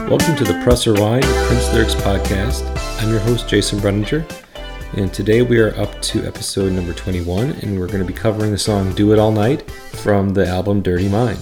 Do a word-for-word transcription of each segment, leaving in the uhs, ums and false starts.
Welcome to the Press Rewind Prince Lyrics Podcast. I'm your host, Jason Brenninger, and today we are up to episode number twenty-one, and we're going to be covering the song Do It All Night from the album Dirty Mind.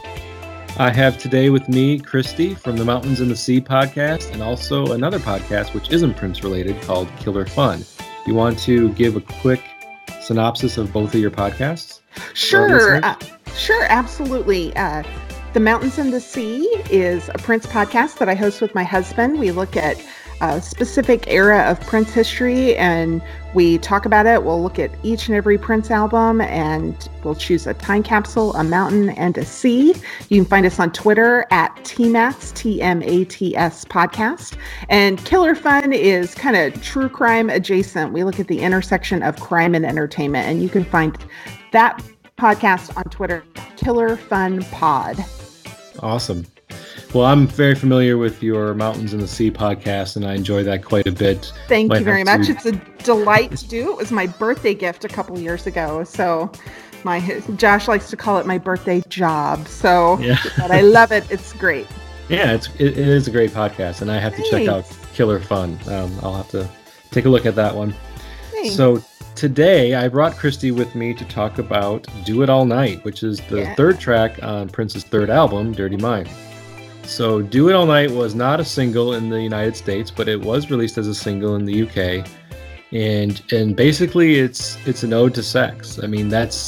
I have today with me Christy from the Mountains and the Sea podcast, and also another podcast which isn't Prince related called Killer Fun. You want to give a quick synopsis of both of your podcasts? Sure, uh, sure, absolutely. Uh, The Mountains and the Sea is a Prince podcast that I host with my husband. We look at a specific era of Prince history and we talk about it. We'll look at each and every Prince album and we'll choose a time capsule, a mountain, and a sea. You can find us on Twitter at T M A T S, T M A T S podcast. And Killer Fun is kind of true crime adjacent. We look at the intersection of crime and entertainment, and you can find that podcast on Twitter, Killer Fun Pod. Awesome. Well, I'm very familiar with your Mountains and the Sea podcast, and I enjoy that quite a bit. Thank Might you very have much. to- It's a delight to do. It was my birthday gift a couple years ago. So my Josh likes to call it my birthday job. So Yeah. but I love it. It's great. Yeah, it's it, it is a great podcast, and I have to check out Thanks. Killer Fun. Um, I'll have to take a look at that one. Thanks. So today I brought Christy with me to talk about Do It All Night, which is the Yeah. third track on Prince's third album, Dirty Mind. So Do It All Night was not a single in the United States, but it was released as a single in the U K. And and basically it's it's an ode to sex. I mean, that's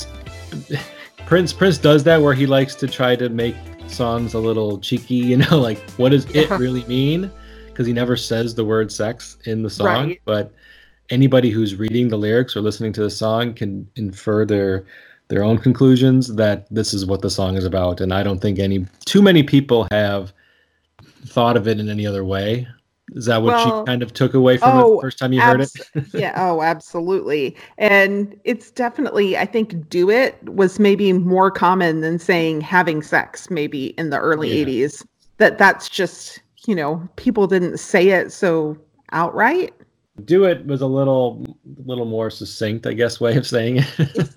Prince Prince does that where he likes to try to make songs a little cheeky, you know, like what does it really mean? Because he never says the word sex in the song, Right. but anybody who's reading the lyrics or listening to the song can infer their their own conclusions that this is what the song is about. And I don't think any too many people have thought of it in any other way. Is that what Well, you kind of took away from it oh, the first time you heard it? abs- yeah. Oh, absolutely. And it's definitely, I think do it was maybe more common than saying having sex maybe in the early Yeah. eighties. That that's just, you know, people didn't say it so outright. Do It was a little little more succinct, I guess, way of saying it.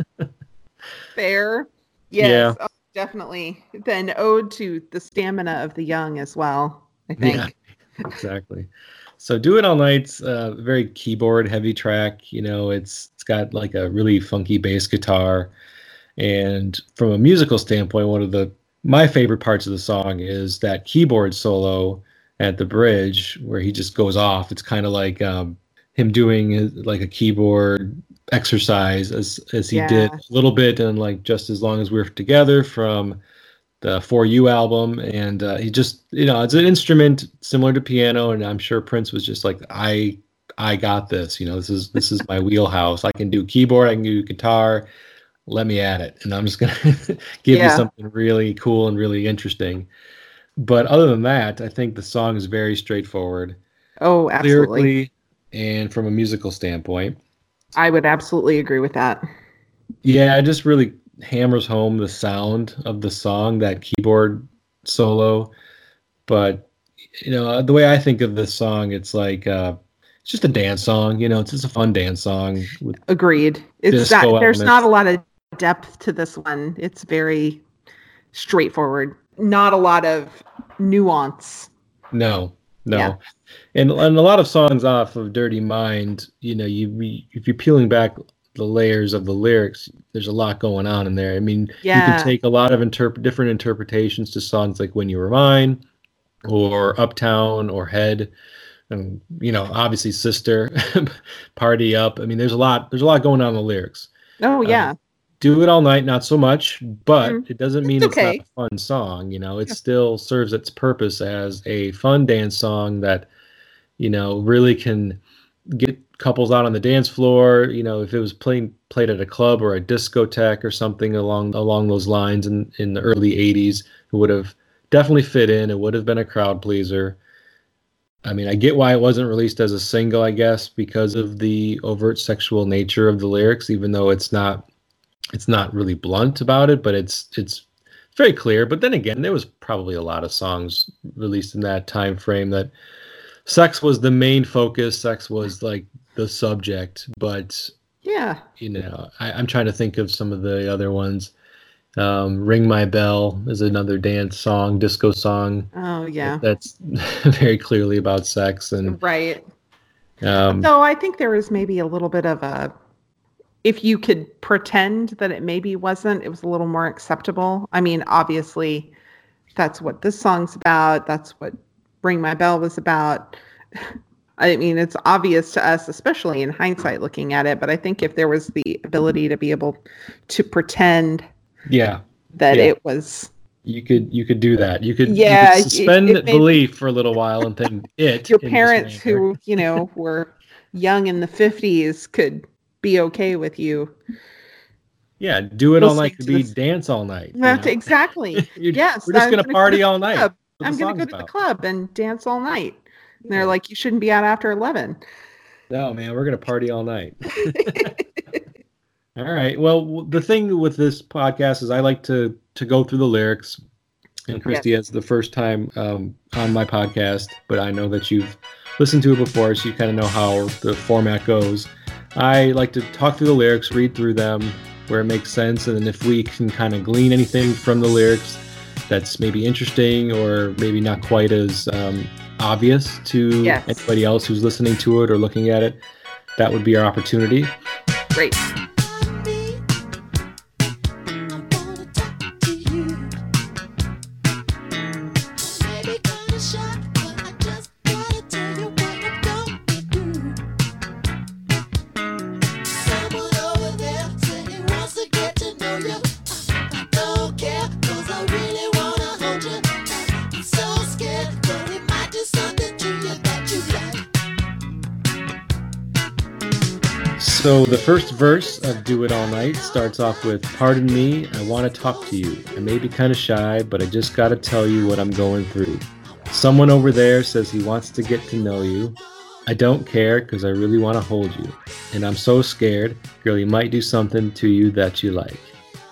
Fair. Yeah. Yes, oh, definitely. Then ode to the stamina of the young as well, I think. Yeah, exactly. So Do It All Night's a very keyboard heavy track. You know, it's it's got like a really funky bass guitar. And from a musical standpoint, one of the my favorite parts of the song is that keyboard solo at the bridge where he just goes off. It's kind of like um, him doing his, like a keyboard exercise as as he Yeah. did a little bit and like Just As Long As We're Together from the For You album. And uh, he just, you know, it's an instrument similar to piano, and I'm sure Prince was just like, I I got this, you know, this is this is my wheelhouse. I can do keyboard, I can do guitar. Let me at it. And I'm just gonna give you Yeah. something really cool and really interesting. But other than that, I think the song is very straightforward Oh, absolutely. lyrically and from a musical standpoint. I would absolutely agree with that. Yeah, it just really hammers home the sound of the song, that keyboard solo. But, you know, the way I think of this song, it's like, uh, it's just a dance song. You know, it's just a fun dance song. With, Agreed. It's Disco not, there's elements. not a lot of depth to this one. It's very straightforward. Not a lot of nuance. no, no. Yeah. And, and a lot of songs off of Dirty Mind, you know, you we- if you're peeling back the layers of the lyrics, there's a lot going on in there. I mean, you Yeah. can take a lot of interp- different interpretations to songs like When You Were Mine or Uptown or Head. And, you know, obviously Sister, Party Up. I mean, there's a lot, there's a lot going on in the lyrics. Oh, yeah. Um, Do It All Night, not so much, but Mm. it doesn't mean It's it's, okay. not a fun song. You know, it still serves its purpose as a fun dance song that, you know, really can get couples out on the dance floor. You know, if it was playing played at a club or a discotheque or something along along those lines in, in the early eighties, it would have definitely fit in. It would have been a crowd pleaser. I mean, I get why it wasn't released as a single, I guess, because of the overt sexual nature of the lyrics, even though it's not it's not really blunt about it, but it's it's very clear. But then again, there was probably a lot of songs released in that time frame that sex was the main focus, sex was like the subject. But Yeah. you know, I, I'm trying to think of some of the other ones. Um, Ring My Bell is another dance song, disco song. Oh yeah. That's very clearly about sex. And right. um, So I think there was maybe a little bit of a, if you could pretend that it maybe wasn't, it was a little more acceptable. I mean, obviously, that's what this song's about. That's what Ring My Bell was about. I mean, it's obvious to us, especially in hindsight looking at it, but I think if there was the ability to be able to pretend yeah, that yeah. it was, you could you could do that. You could, yeah, you could suspend it, it belief for a little while and think it. your in parents this manner. who, you know, were young in the fifties could be okay with you. Yeah, do it all night could be this. dance all night. That's you know? Exactly. yes. We're just going to party all night. I'm going to go to the club and dance all night. And they're like, you shouldn't be out after eleven. No, man, we're going to party all night. All right. Well, the thing with this podcast is I like to to go through the lyrics. And Christy, yes. Has the first time um, on my podcast, but I know that you've listened to it before, so you kind of know how the format goes. I like to talk through the lyrics, read through them where it makes sense, and then if we can kind of glean anything from the lyrics that's maybe interesting or maybe not quite as um, obvious to yes. anybody else who's listening to it or looking at it, that would be our opportunity. Great. So the first verse of Do It All Night starts off with, pardon me, I want to talk to you. I may be kind of shy, but I just got to tell you what I'm going through. Someone over there says he wants to get to know you. I don't care because I really want to hold you. And I'm so scared, girl, he might do something to you that you like.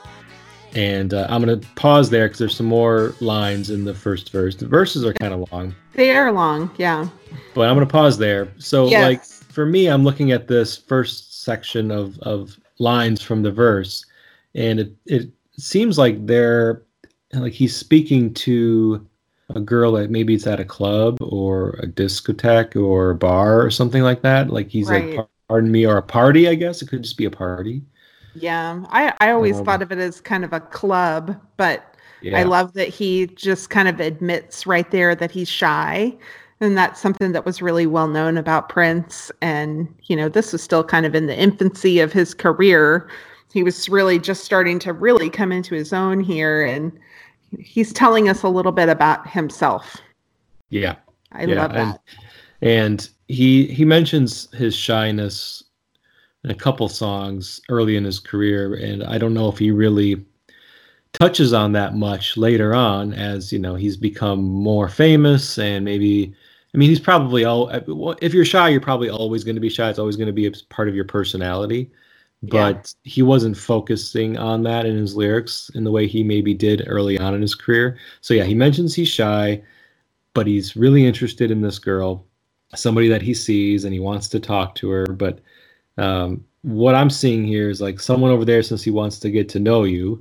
And uh, I'm going to pause there because there's some more lines in the first verse. The verses are kind of long. They are long, yeah. But I'm going to pause there. So yes. like for me, I'm looking at this first section of, of lines from the verse, and it, it seems like they're like he's speaking to a girl that maybe it's at a club or a discotheque or a bar or something like that. Like he's right. like, pardon me, or a party, I guess. It could just be a party. Yeah, I, I always um, thought of it as kind of a club, but yeah. I love that he just kind of admits right there that he's shy. And that's something that was really well known about Prince. And, you know, this was still kind of in the infancy of his career. He was really just starting to really come into his own here. And he's telling us a little bit about himself. Yeah. I yeah. love that. And, and he he mentions his shyness in a couple songs early in his career. And I don't know if he really touches on that much later on as, you know, he's become more famous and maybe... I mean, he's probably all. If you're shy, you're probably always going to be shy. It's always going to be a part of your personality. But yeah. he wasn't focusing on that in his lyrics in the way he maybe did early on in his career. So yeah, he mentions he's shy, but he's really interested in this girl, somebody that he sees, and he wants to talk to her. But um, what I'm seeing here is like someone over there says he wants to get to know you.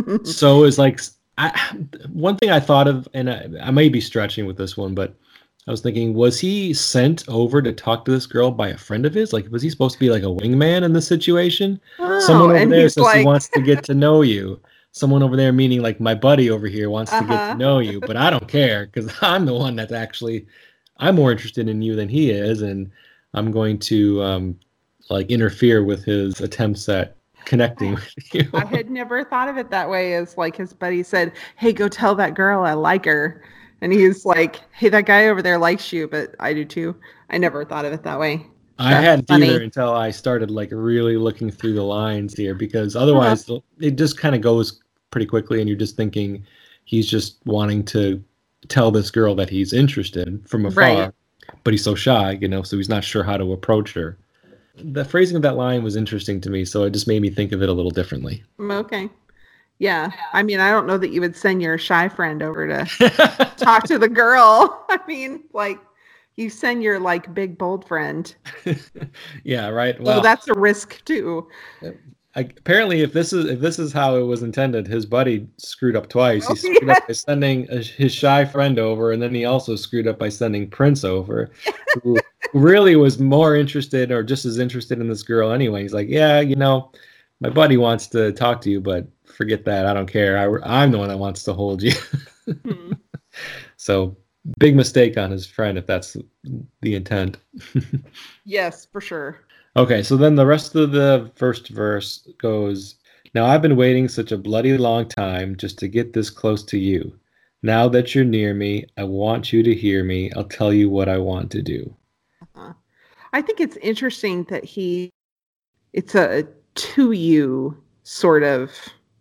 So it's like I, one thing I thought of, and I, I may be stretching with this one, but I was thinking, was he sent over to talk to this girl by a friend of his? Like, was he supposed to be like a wingman in this situation? Oh, Someone over there says like... he wants to get to know you. Someone over there, meaning like my buddy over here, wants uh-huh. to get to know you, but I don't care because I'm the one that's actually, I'm more interested in you than he is, and I'm going to um, like interfere with his attempts at connecting with you. I had never thought of it that way. As like his buddy said, "Hey, go tell that girl I like her." And he's like, hey, that guy over there likes you, but I do too. I never thought of it that way. I That's hadn't funny. either until I started like really looking through the lines here, because otherwise uh-huh. it just kind of goes pretty quickly and you're just thinking he's just wanting to tell this girl that he's interested from afar, right. but he's so shy, you know, so he's not sure how to approach her. The phrasing of that line was interesting to me, so it just made me think of it a little differently. Okay. Yeah. I mean, I don't know that you would send your shy friend over to talk to the girl. I mean, like, you send your, like, big, bold friend. Yeah, right. Well, so that's a risk, too. I, apparently, if this is if this is how it was intended, his buddy screwed up twice. He Oh, screwed yeah. up by sending a, his shy friend over, and then he also screwed up by sending Prince over, who really was more interested or just as interested in this girl anyway. He's like, yeah, you know, my buddy wants to talk to you, but forget that. I don't care. I, I'm the one that wants to hold you. Hmm. So big mistake on his friend if that's the intent. Yes, for sure. Okay, so then the rest of the first verse goes, now I've been waiting such a bloody long time just to get this close to you. Now that you're near me, I want you to hear me. I'll tell you what I want to do. Uh, I think it's interesting that he, it's a to you sort of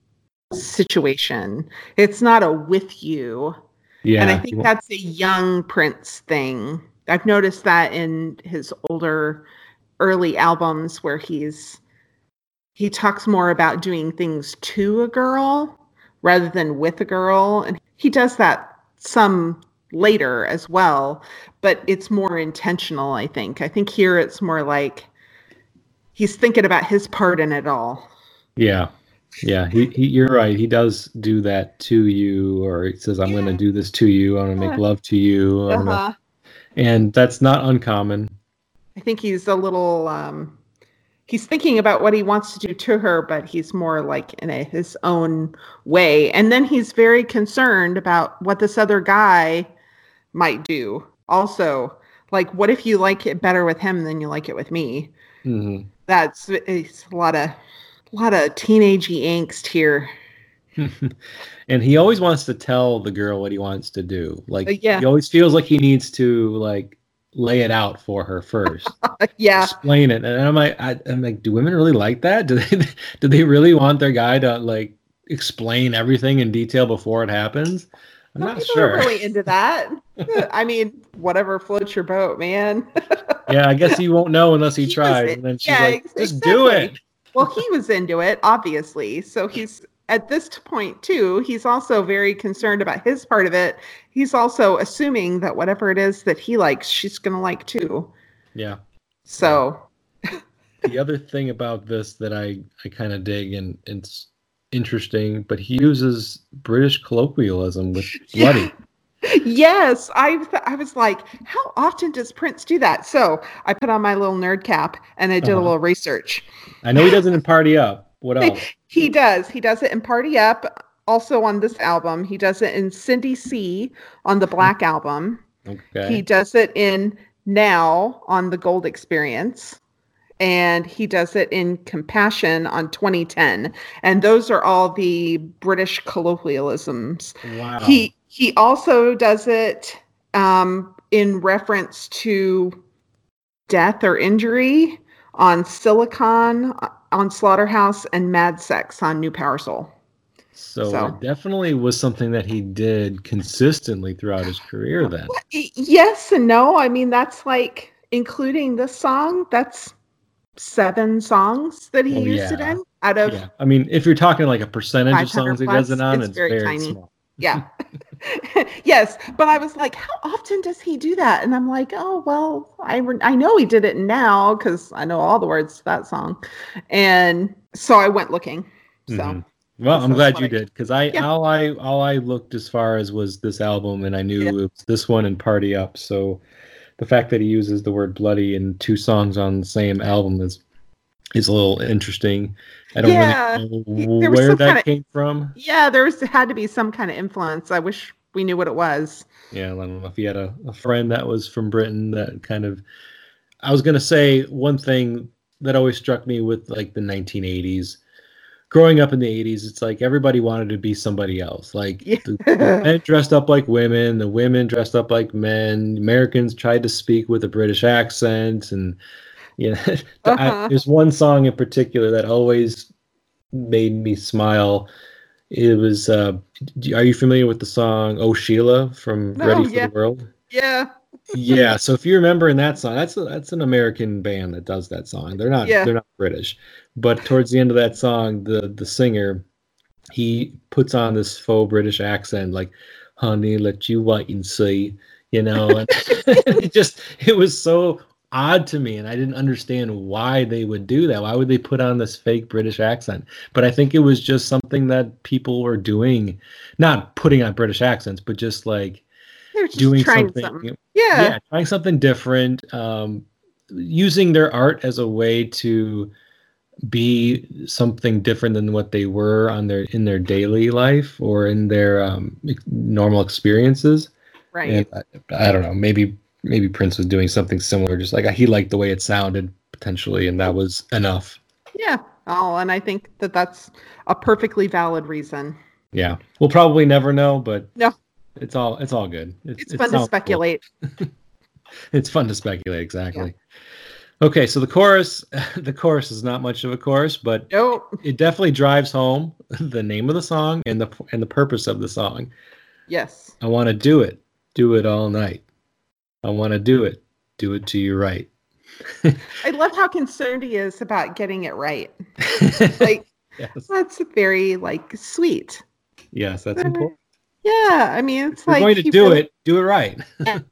situation. It's not a with you. Yeah. And I think that's a young Prince thing. I've noticed that in his older early albums where he's he talks more about doing things to a girl rather than with a girl, and he does that some later as well, but it's more intentional. I think I think here it's more like he's thinking about his part in it all. Yeah. Yeah, he, he you're right. He does do that to you, or he says, I'm Yeah. gonna do this to you, I'm gonna make love to you. I'm gonna- Uh-huh. And that's not uncommon. I think he's a little um he's thinking about what he wants to do to her, but he's more like in a, his own way. And then he's very concerned about what this other guy might do. Also, like, what if you like it better with him than you like it with me? Mm-hmm. That's it's a lot of a lot of teenagey angst here. And he always wants to tell the girl what he wants to do. Like, Uh, yeah. he always feels like he needs to like lay it out for her first. Yeah. Explain it. And I'm like, I, I'm like, do women really like that? Do they do they really want their guy to like explain everything in detail before it happens? I'm Some not people sure. are really into that. I mean, whatever floats your boat, man. Yeah, I guess he won't know unless he, He was tries. in- And then she's yeah, like, ex- just do exactly. it. Well, he was into it, obviously. So he's at this point too, he's also very concerned about his part of it. He's also assuming that whatever it is that he likes, she's going to like too. Yeah. So, The other thing about this that I, I kind of dig, and it's interesting, but he uses British colloquialism with bloody. yes, I th- I was like, how often does Prince do that? So I put on my little nerd cap and I did Uh-huh. a little research. I know he doesn't in Party Up. What else? He does. He does it in Party Up. Also on this album, he does it in Cindy C on the Black album. Okay. He does it in Now on the Gold Experience. And he does it in Compassion on twenty ten. And those are all the British colloquialisms. Wow. He he also does it um, in reference to death or injury on Silicon, on Slaughterhouse, and Mad Sex on New Power Soul. So, So. it definitely was something that he did consistently throughout his career then. Y- Yes and no. I mean, that's like, including this song, that's seven songs that he Oh, used it yeah. in out of, Yeah. I mean, if you're talking like a percentage of five hundred songs he does plus, it on, it's it's, very very, tiny. small. yeah. Yes. But I was like, how often does he do that? And I'm like, oh, well, I, re- I know he did it now because I know all the words to that song. And so I went looking. So. Mhm. Well, That's- I'm that's glad what you I- did, because I Yeah. all I all I looked as far as was this album, and I knew Yeah. it was this one and Party Up. So the fact that he uses the word bloody in two songs on the same album is is a little interesting. I don't Yeah. really know There was where some that kinda- came from. Yeah, there was had to be some kind of influence. I wish we knew what it was. Yeah, I don't know if he had a, a friend that was from Britain that kind of. I was gonna say one thing that always struck me with like the nineteen eighties. Growing up in the eighties, it's like everybody wanted to be somebody else. Like Yeah. the, the men dressed up like women, the women dressed up like men. Americans tried to speak with a British accent, and you know, I, Uh-huh. there's one song in particular that always made me smile. It was. Uh, d- are you familiar with the song "Oh Sheila" from No, Ready for yeah. the World? Yeah. Yeah, so if you remember in that song, that's a, that's an American band that does that song. They're not Yeah. they're not British, but towards the end of that song, the the singer he puts on this faux British accent, like "Honey, let you wait and see," you know, and it just it was so odd to me, and I didn't understand why they would do that. Why would they put on this fake British accent? But I think it was just something that people were doing, not putting on British accents, but just like They're just doing trying something, something. Yeah. yeah, trying something different, um, using their art as a way to be something different than what they were on their in their daily life or in their um, normal experiences. Right. And I, I don't know, maybe maybe Prince was doing something similar, just like he liked the way it sounded potentially, and that was enough. Yeah. Oh, and I think that that's a perfectly valid reason. Yeah, we'll probably never know, but no, it's all it's all good. It's, it's it fun to speculate. Cool. It's fun to speculate, exactly. Yeah. Okay, so the chorus, the chorus is not much of a chorus, but nope. it definitely drives home the name of the song and the and the purpose of the song. Yes. I want to do it, do it all night. I want to do it, do it to you right. I love how concerned he is about getting it right. Like, yes. That's very like sweet. Yes, that's uh, important. Yeah, I mean, it's if like you're going to do really, it, do it right. yeah.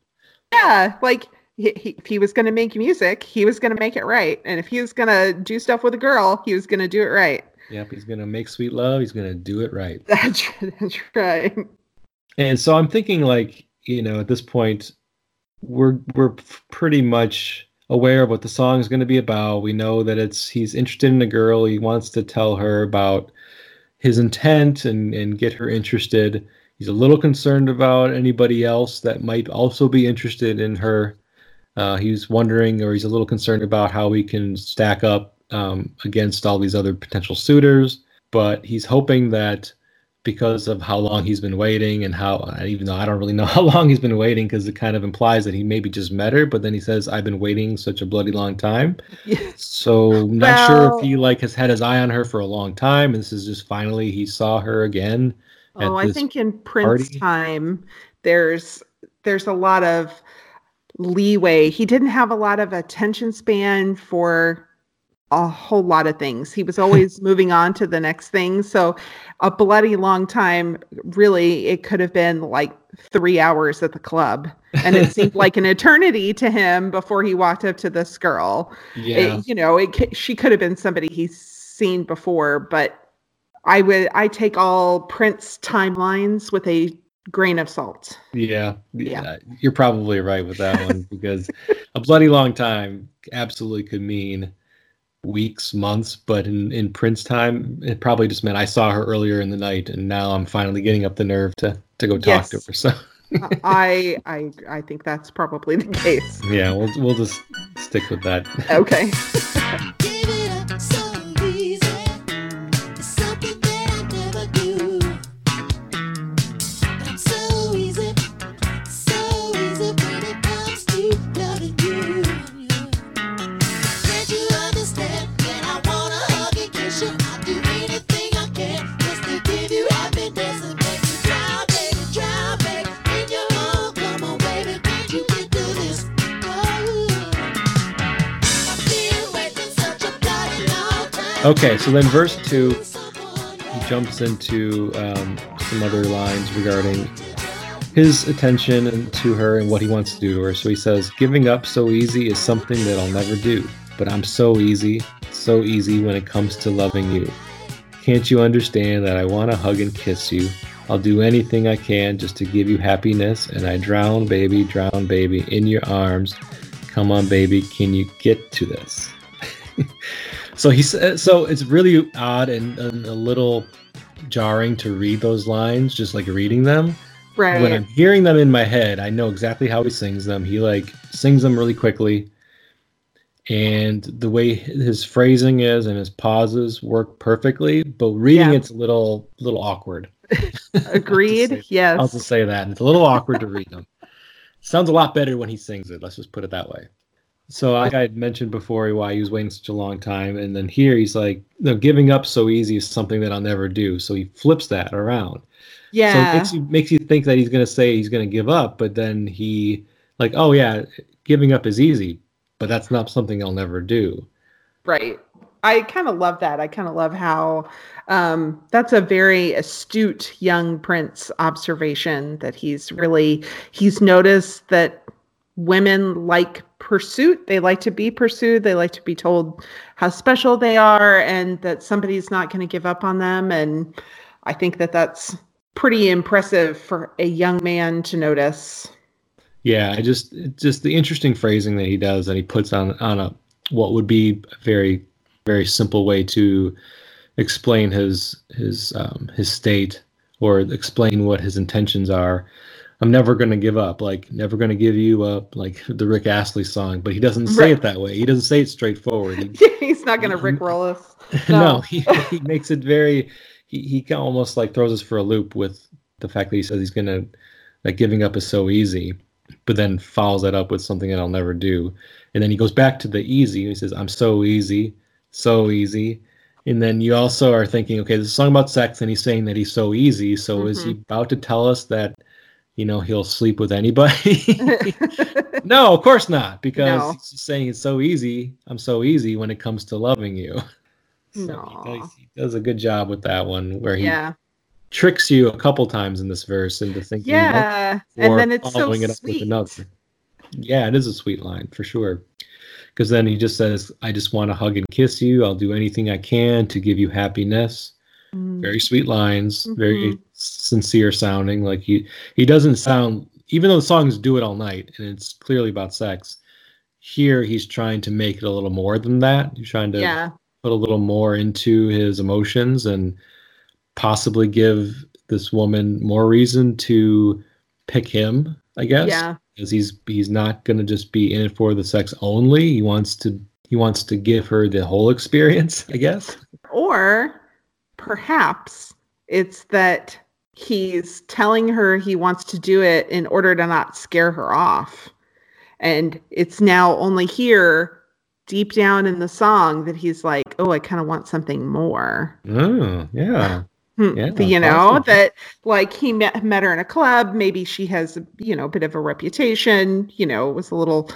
yeah, like. He, he, if he was going to make music, he was going to make it right. And if he was going to do stuff with a girl, he was going to do it right. Yep, he's going to make sweet love. He's going to do it right. That's, that's right. And so I'm thinking, like, you know, at this point, we're we're pretty much aware of what the song is going to be about. We know that it's he's interested in a girl. He wants to tell her about his intent and, and get her interested. He's a little concerned about anybody else that might also be interested in her. Uh, he's wondering, or he's a little concerned about how he can stack up um, against all these other potential suitors. But he's hoping that because of how long he's been waiting and how, even though I don't really know how long he's been waiting, because it kind of implies that he maybe just met her, but then he says, I've been waiting such a bloody long time. Yeah. So not well, sure if he like has had his eye on her for a long time. And this is just finally he saw her again. Oh, I think in Prince party. time, there's there's a lot of leeway. He didn't have a lot of attention span for a whole lot of things. He was always moving on to the next thing. So a bloody long time, really, it could have been like three hours at the club. And it seemed like an eternity to him before he walked up to this girl. Yeah. It, you know, it, she could have been somebody he's seen before, but I would, I take all Prince timelines with a grain of salt. Yeah, yeah, you're probably right with that one because a bloody long time absolutely could mean weeks, months, but in, in Prince time, it probably just meant I saw her earlier in the night, and now I'm finally getting up the nerve to to go talk yes. to her. So I I I think that's probably the case. Yeah, we'll we'll just stick with that. Okay. Okay, so then verse two, he jumps into um, some other lines regarding his attention to her and what he wants to do to her. So he says, giving up so easy is something that I'll never do, but I'm so easy, so easy when it comes to loving you. Can't you understand that I want to hug and kiss you? I'll do anything I can just to give you happiness, and I drown, baby, drown, baby, in your arms. Come on, baby, can you get to this? So he said, so it's really odd and, and a little jarring to read those lines, just like reading them. Right. When I'm hearing them in my head, I know exactly how he sings them. He like sings them really quickly, and the way his phrasing is and his pauses work perfectly. But reading yeah. it's a little, little awkward. Agreed. I'll say, yes. I'll just say that it's a little awkward to read them. Sounds a lot better when he sings it. Let's just put it that way. So like I had mentioned before why he was waiting such a long time. And then here he's like, no, giving up so easy is something that I'll never do. So he flips that around. Yeah. So it makes you, makes you think that he's going to say he's going to give up. But then he like, oh, yeah, giving up is easy. But that's not something I'll never do. Right. I kind of love that. I kind of love how um, that's a very astute young Prince observation that he's really, he's noticed that women like pursuit. They like to be pursued. They like to be told how special they are and that somebody's not going to give up on them. And I think that that's pretty impressive for a young man to notice. Yeah, I just just the interesting phrasing that he does, that he puts on on a what would be a very very simple way to explain his his um, his state, or explain what his intentions are. I'm never going to give up, like never going to give you up, like the Rick Astley song. But he doesn't say Right. it that way. He doesn't say it straightforward. He, He's not going to Rickroll us. no, No. he he makes it very. He he almost like throws us for a loop with the fact that he says he's going to, like, giving up is so easy, but then follows that up with something that I'll never do. And then he goes back to the easy. He says, I'm so easy, so easy. And then you also are thinking, okay, this is a song about sex, and he's saying that he's so easy. So mm-hmm. is he about to tell us that, you know, he'll sleep with anybody? No, of course not, because no. he's just saying it's so easy. I'm so easy when it comes to loving you. So no. he, does, he does a good job with that one, where he yeah. tricks you a couple times in this verse into thinking, yeah, and then it's so it up sweet. With another. Yeah, it is a sweet line for sure. Because then he just says, I just want to hug and kiss you. I'll do anything I can to give you happiness. Mm. Very sweet lines, mm-hmm. very sincere sounding. Like he, he doesn't sound, even though the songs Do It All Night, and it's clearly about sex, here he's trying to make it a little more than that. He's trying to yeah. put a little more into his emotions and possibly give this woman more reason to pick him, I guess. Yeah. Because he's he's not going to just be in it for the sex only. He wants to he wants to give her the whole experience, I guess. Or perhaps it's that he's telling her he wants to do it in order to not scare her off. And it's now only here, deep down in the song, that he's like, oh, I kind of want something more. Oh, yeah. Yeah, you know, awesome. That like he met, met her in a club. Maybe she has, you know, a bit of a reputation, you know, was a little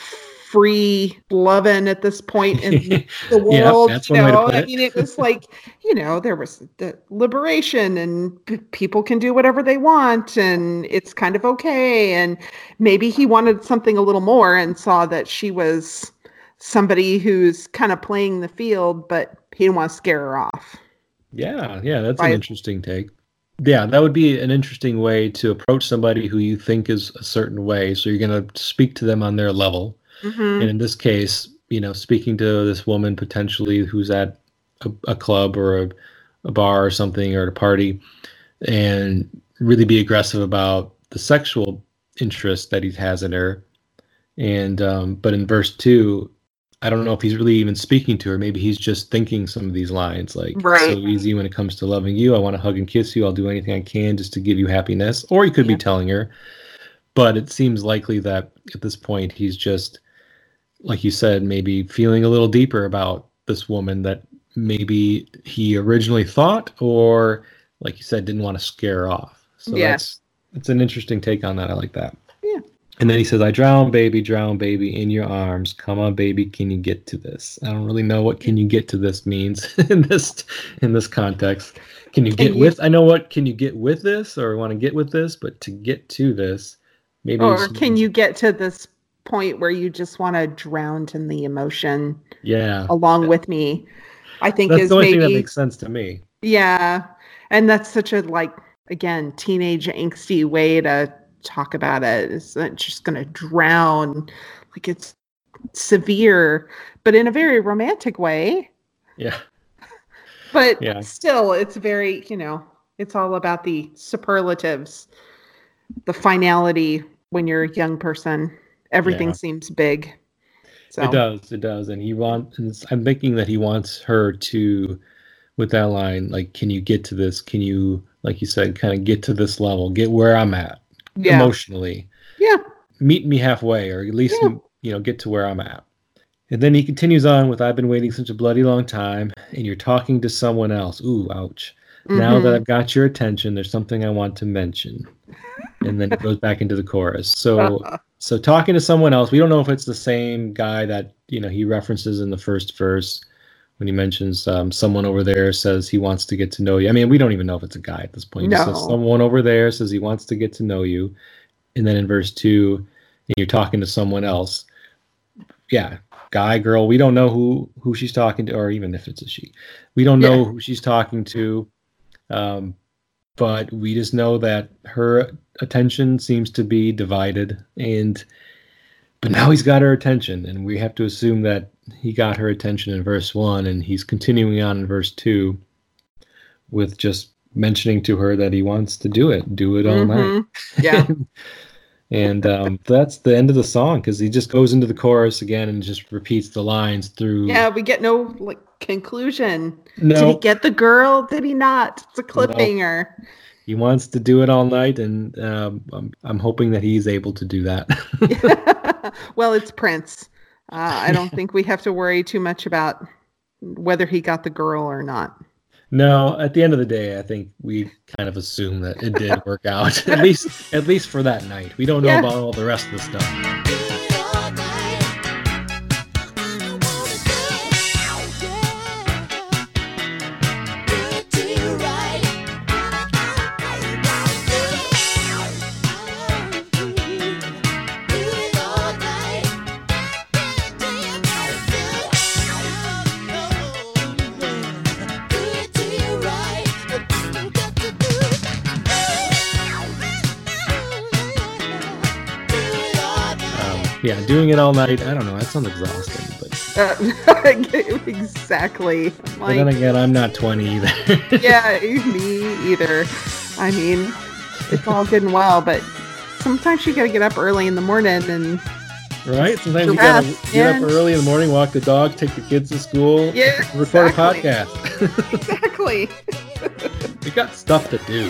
free loving at this point in the world. Yeah, that's you one know, way to put I it. mean, it was like, you know, there was the liberation and p- people can do whatever they want and it's kind of okay. And maybe he wanted something a little more and saw that she was somebody who's kind of playing the field, but he didn't want to scare her off. Yeah, yeah, that's right. an interesting take. Yeah, that would be an interesting way to approach somebody who you think is a certain way. So you're going to speak to them on their level. Mm-hmm. And in this case, you know, speaking to this woman potentially who's at a, a club or a, a bar or something, or at a party, and really be aggressive about the sexual interest that he has in her. And um, but in verse two, I don't know if he's really even speaking to her. Maybe he's just thinking some of these lines, like, right. so easy when it comes to loving you. I want to hug and kiss you. I'll do anything I can just to give you happiness. Or he could yeah. be telling her. But it seems likely that at this point, he's just, like you said, maybe feeling a little deeper about this woman that maybe he originally thought, or, like you said, didn't want to scare her off. So yeah. that's, that's an interesting take on that. I like that. Yeah. And then he says, I drown, baby, drown, baby, in your arms. Come on, baby, can you get to this? I don't really know what can you get to this means in this in this context. Can you get can you, with? I know what can you get with this, or want to get with this, but to get to this, maybe. Or can you get to this point where you just want to drown in the emotion? Yeah. Along with me, I think that's is the only maybe, thing that makes sense to me. Yeah, and that's such a, like, again, teenage angsty way to talk about it. It's not just going to drown, like it's severe, but in a very romantic way. Yeah. But yeah. still, it's very, you know, it's all about the superlatives, the finality. When you're a young person, everything yeah. seems big. So it does, it does. And he wants, I'm thinking that he wants her to, with that line, like, can you get to this? Can you, like you said, kind of get to this level, get where I'm at. Yeah. Emotionally, yeah, meet me halfway, or at least yeah. you know, get to where I'm at. And then he continues on with, I've been waiting such a bloody long time, and you're talking to someone else. Ooh, ouch. Mm-hmm. Now that I've got your attention, there's something I want to mention. And then it goes back into the chorus. So so talking to someone else, we don't know if it's the same guy that, you know, he references in the first verse when he mentions um, someone over there says he wants to get to know you. I mean, we don't even know if it's a guy at this point. No. He says someone over there says he wants to get to know you. And then in verse two, you're talking to someone else. yeah, guy, girl. We don't know who who she's talking to, or even if it's a she. We don't know yeah. who she's talking to. Um, but we just know that her attention seems to be divided, and but now he's got her attention, and we have to assume that he got her attention in verse one, and he's continuing on in verse two with just mentioning to her that he wants to do it, do it all mm-hmm. night. Yeah. And um, that's the end of the song, because he just goes into the chorus again and just repeats the lines through. Yeah, we get no like conclusion. No. Did he get the girl? Did he not? It's a cliffhanger. No. He wants to do it all night, and um, I'm, I'm hoping that he's able to do that. Well, it's Prince. Uh, I don't think we have to worry too much about whether he got the girl or not. No, at the end of the day, I think we kind of assume that it did work out, at least at least for that night. We don't know yeah. about all the rest of the stuff. Yeah, doing it all night. I don't know. That sounds exhausting, but uh, exactly. Like, but then again, I'm not twenty either. Yeah, me either. I mean, it's all good and well, but sometimes you got to get up early in the morning and right. Sometimes you got to get up early in the morning, walk the dog, take the kids to school, yeah, record exactly. a podcast. Exactly. We got stuff to do.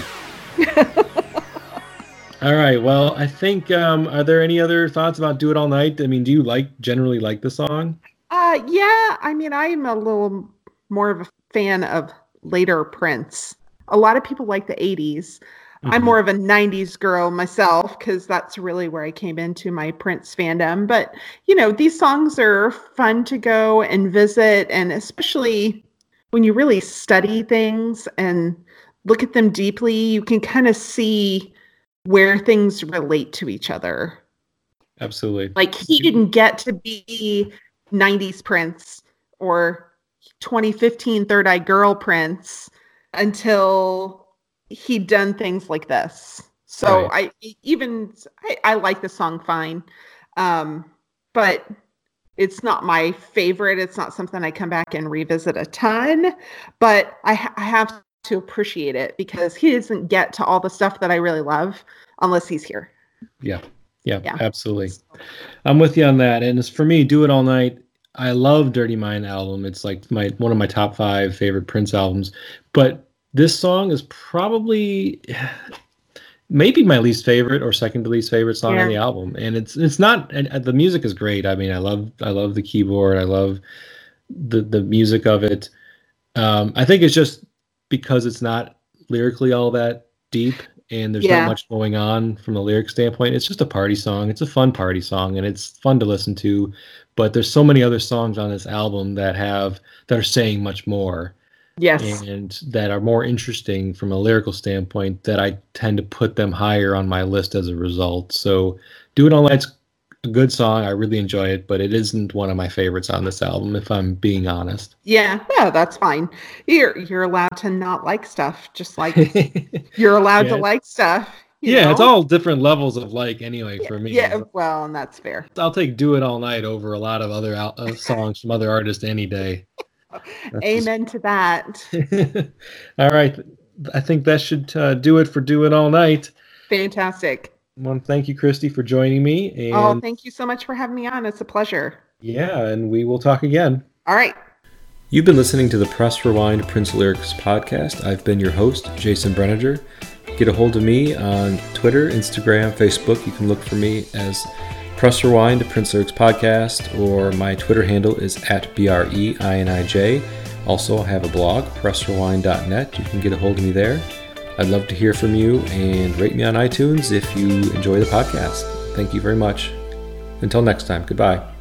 All right. Well, I think, um, are there any other thoughts about Do It All Night? I mean, do you like generally like the song? Uh, yeah. I mean, I'm a little more of a fan of later Prince. A lot of people like the eighties. Mm-hmm. I'm more of a nineties girl myself, because that's really where I came into my Prince fandom. But, you know, these songs are fun to go and visit, and especially when you really study things and look at them deeply, you can kind of see where things relate to each other. Absolutely. Like, he didn't get to be nineties Prince or twenty fifteen Third Eye Girl Prince until he'd done things like this. So right. I even, I, I like the song fine. Um, but it's not my favorite. It's not something I come back and revisit a ton, but I, ha- I have to appreciate it, because he doesn't get to all the stuff that I really love unless he's here. Yeah. Yeah, yeah. Absolutely. I'm with you on that. And as for me, Do It All Night, I love Dirty Mind album. It's like my one of my top five favorite Prince albums. But this song is probably maybe my least favorite or second to least favorite song yeah. on the album. And it's it's not, and the music is great. I mean, I love I love the keyboard. I love the the music of it. Um, I think it's just because it's not lyrically all that deep, and there's yeah. not much going on from a lyric standpoint. It's just a party song. It's a fun party song, and it's fun to listen to. But there's so many other songs on this album that have that are saying much more. Yes. And that are more interesting from a lyrical standpoint, that I tend to put them higher on my list as a result. So Do It All Night's a good song. I really enjoy it, but it isn't one of my favorites on this album, if I'm being honest. Yeah, yeah, that's fine. You're you're allowed to not like stuff, just like you're allowed yeah. to like stuff. Yeah, know? It's all different levels of like anyway for me. Yeah, well, and that's fair. I'll take Do It All Night over a lot of other al- uh, songs from other artists any day. That's Amen just... to that. All right. I think that should uh, do it for Do It All Night. Fantastic. Well, thank you, Christy, for joining me. And oh, thank you so much for having me on. It's a pleasure. Yeah, and we will talk again. All right. You've been listening to the Press Rewind Prince Lyrics podcast. I've been your host, Jason Brenninger. Get a hold of me on Twitter, Instagram, Facebook. You can look for me as Press Rewind Prince Lyrics Podcast, or my Twitter handle is at B R E I N I J. Also, I have a blog, press rewind dot net. You can get a hold of me there. I'd love to hear from you, and rate me on iTunes if you enjoy the podcast. Thank you very much. Until next time, goodbye.